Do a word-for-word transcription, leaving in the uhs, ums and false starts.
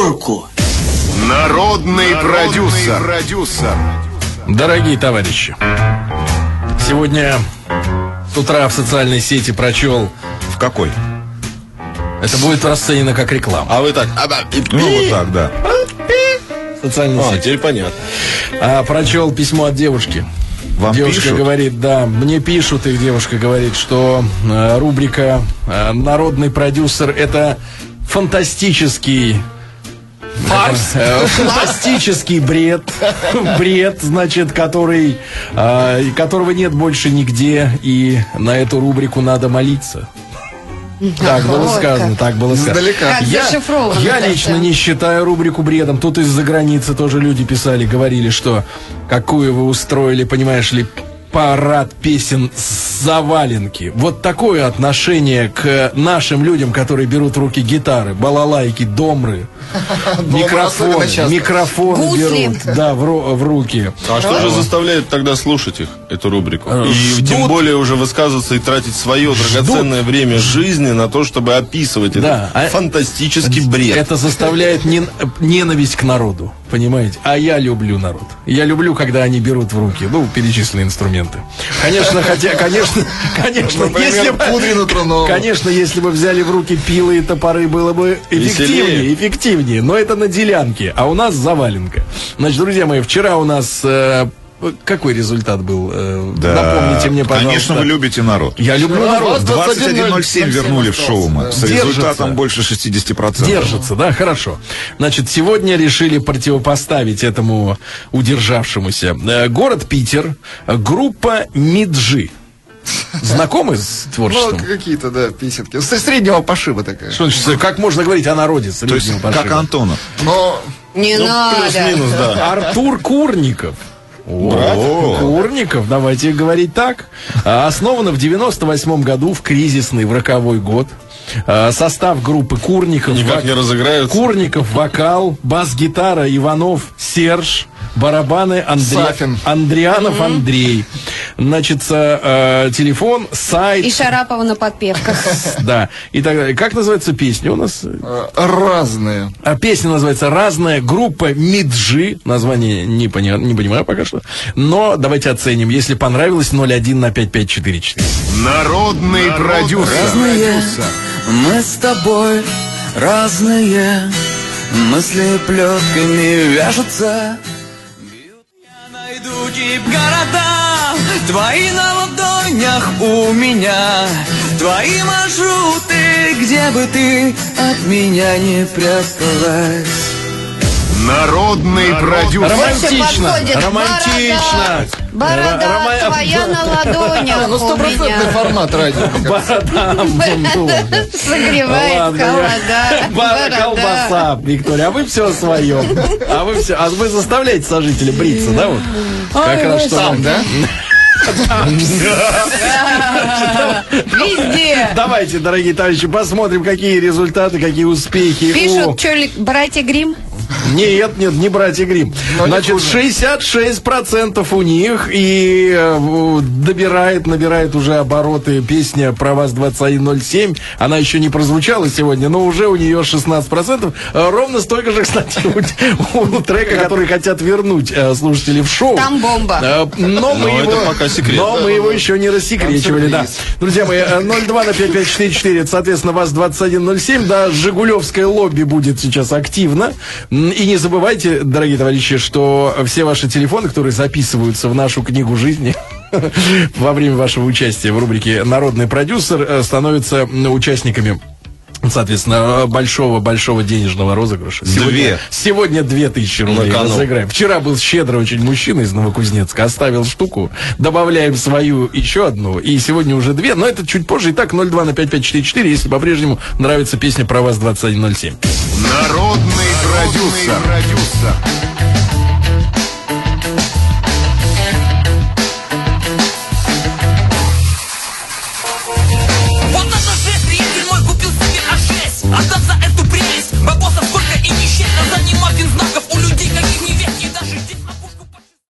пятерку. Народный, Народный продюсер. продюсер. Дорогие товарищи, сегодня с утра в социальной сети прочел... В какой? Это будет расценено как реклама. А вы так... Ну, вот так, да. Социальная а, сеть. теперь понятно. А, прочел письмо от девушки. Вам девушка пишут? говорит, да, мне пишут, и девушка говорит, что э, рубрика э, «Народный продюсер» — это фантастический... Фарс? Э, фантастический бред. Бред, значит, который, э, которого нет больше нигде, и на эту рубрику надо молиться. Так было Вот сказано, как. так было сказано. Как Я, зашифровано я это лично всё. не считаю рубрику бредом. Тут из-за границы тоже люди писали, говорили, что какую вы устроили, понимаешь ли, парад песен с заваленки. Вот такое отношение к нашим людям, которые берут в руки гитары, балалайки, домры, микрофон, микрофон Гусли. берут, да, в, ру- в руки. А что же заставляет тогда слушать их, эту рубрику? И Ждут. тем более уже высказываться и тратить свое драгоценное время жизни на то, чтобы описывать Да. этот фантастический бред. Это заставляет нен- ненависть к народу, понимаете? А я люблю народ. Я люблю, когда они берут в руки, ну, перечисленные инструменты. Конечно, хотя, конечно, конечно, если бы, конечно, если бы взяли в руки пилы и топоры, было бы эффективнее, Веселее. эффективнее. Но это на делянке, а у нас заваленка. Значит, друзья мои, вчера у нас э, какой результат был? Э, Да, напомните мне, пожалуйста. конечно, вы любите народ. Я люблю народ. двадцать один ноль семь вернули в шоу мы. С Держится. результатом больше шестьдесят процентов. Держится, да, хорошо. Значит, сегодня решили противопоставить этому удержавшемуся э, город Питер, э, группа Миджи. Знакомы с Ну, творчеством? какие-то, да, песенки. С среднего пошиба такая. Что значит, как можно говорить о народе? То есть, как Антонов. Но Не надо. Плюс-минус, да. Артур Курников. О, Курников, давайте говорить так. А, Основана в девяносто восьмом году, в кризисный, в роковой год. А, Состав группы Курников. Никак не разыграются. Курников, вокал, бас-гитара Иванов, Серж, барабаны Андре... Сафин. Андрианов Андрей. Значит, э, телефон, сайт. И Шарапова на подпевках. Да, и так далее. Как называется песня у нас? э, разные. А песня называется «Разная», группа Миджи. Название не, поня... не понимаю пока что. Но давайте оценим. Если понравилось, ноль один на пять пять четыре четыре. Народный, продюсер. Разные мы с тобой, разные мысли плетками вяжутся. Я найду тип города, твои на ладонях у меня, твои маршруты, где бы ты от меня не пряталась. Народный продюсер. Романтично, подходит. романтично. Борода Рома- твоя на ладонях Ну, у стопроцентный меня. формат радио. Борода. Согревает Ладно, я- колода. Ба- Борода. Колбаса, Виктория, а вы все о своем. А вы все, а вы заставляете сожителей бриться, да, вот? Как раз что Сам, вам- да? Везде. Давайте, дорогие товарищи, посмотрим, какие результаты, какие успехи. у- Пишут, что ли, братья Грим? Нет, нет, не братья Грим. Но не Значит, хуже. шестьдесят шесть процентов у них, и э, добирает, набирает уже обороты песня «Про вас двадцать один ноль семь». Она еще не прозвучала сегодня, но уже у нее шестнадцать процентов. Э, Ровно столько же, кстати, у, у трека, который хотят вернуть э, слушатели в шоу. Там бомба. Э, Но мы Но его, это пока секрет. но мы его еще не рассекречивали, да. сюрприз. Друзья мои, э, ноль два на пять пять четыре четыре, это, соответственно, вас двадцать один ноль семь, да, Жигулевское лобби будет сейчас активно. М, И не забывайте, дорогие товарищи, что все ваши телефоны, которые записываются в нашу книгу жизни во время вашего участия в рубрике «Народный продюсер», э, становятся м, участниками, соответственно, большого-большого денежного розыгрыша. Сегодня, Две. сегодня две тысячи рублей На кону. разыграем. Вчера был щедрый очень мужчина из Новокузнецка, оставил штуку, добавляем свою еще одну, и сегодня уже две, но это чуть позже. Итак, ноль два на пять пять четыре четыре, если по-прежнему нравится песня «Про вас двадцать один ноль семь». Народный продюсер.